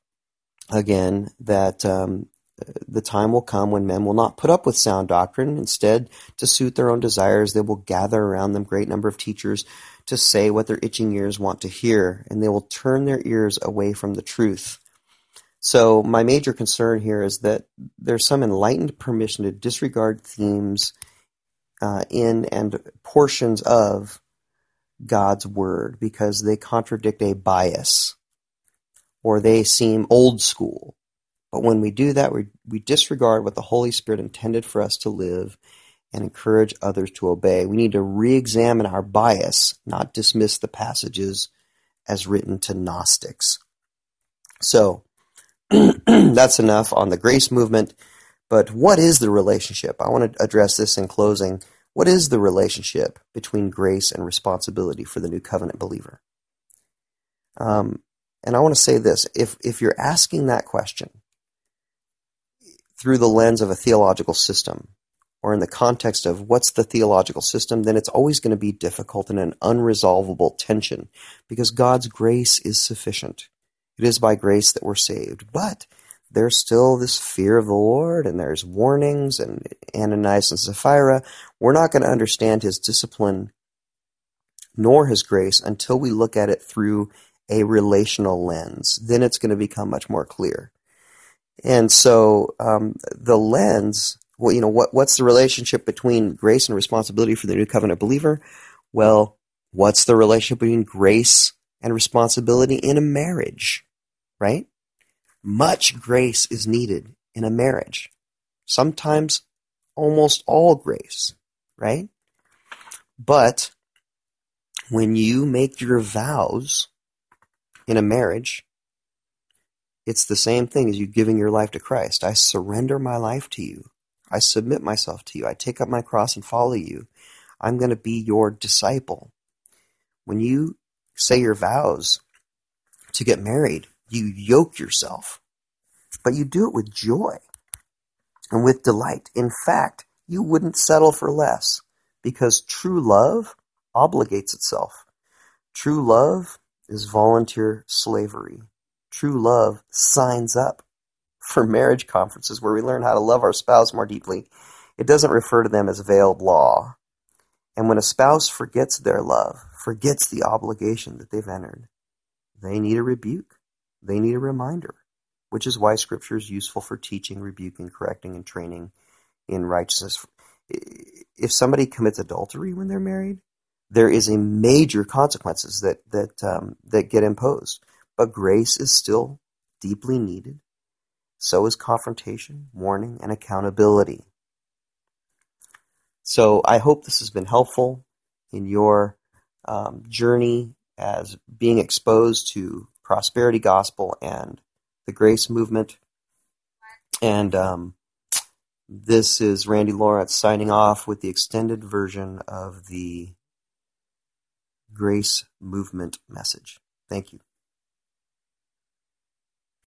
again, that um, the time will come when men will not put up with sound doctrine. Instead, to suit their own desires, they will gather around them great number of teachers to say what their itching ears want to hear, and they will turn their ears away from the truth. So my major concern here is that there's some enlightened permission to disregard themes uh, in and portions of God's Word because they contradict a bias or they seem old school. But when we do that, we, we disregard what the Holy Spirit intended for us to live and encourage others to obey. We need to re-examine our bias, not dismiss the passages as written to Gnostics. So that's enough on the grace movement. But what is the relationship? I want to address this in closing. What is the relationship between grace and responsibility for the New Covenant believer? Um, and I want to say this. If, if you're asking that question through the lens of a theological system, or in the context of what's the theological system, then it's always going to be difficult and an unresolvable tension, because God's grace is sufficient. It is by grace that we're saved. But there's still this fear of the Lord, and there's warnings, and Ananias and Sapphira. We're not going to understand his discipline nor his grace until we look at it through a relational lens. Then it's going to become much more clear. And so um, the lens, well, you know, what what's the relationship between grace and responsibility for the New Covenant believer? Well, what's the relationship between grace and responsibility in a marriage, right? Much grace is needed in a marriage. Sometimes almost all grace, right? But when you make your vows in a marriage, it's the same thing as you giving your life to Christ. I surrender my life to you. I submit myself to you. I take up my cross and follow you. I'm going to be your disciple. When you say your vows to get married, you yoke yourself, but you do it with joy and with delight. In fact, you wouldn't settle for less, because true love obligates itself. True love is volunteer slavery. True love signs up for marriage conferences where we learn how to love our spouse more deeply. It doesn't refer to them as veiled law. And when a spouse forgets their love, forgets the obligation that they've entered, they need a rebuke. They need a reminder, which is why Scripture is useful for teaching, rebuking, correcting, and training in righteousness. If somebody commits adultery when they're married, there is a major consequences that that um, that get imposed. But grace is still deeply needed. So is confrontation, warning, and accountability. So I hope this has been helpful in your um, journey as being exposed to prosperity gospel and the grace movement. And um, this is Randy Lawrence signing off with the extended version of the grace movement message. Thank you.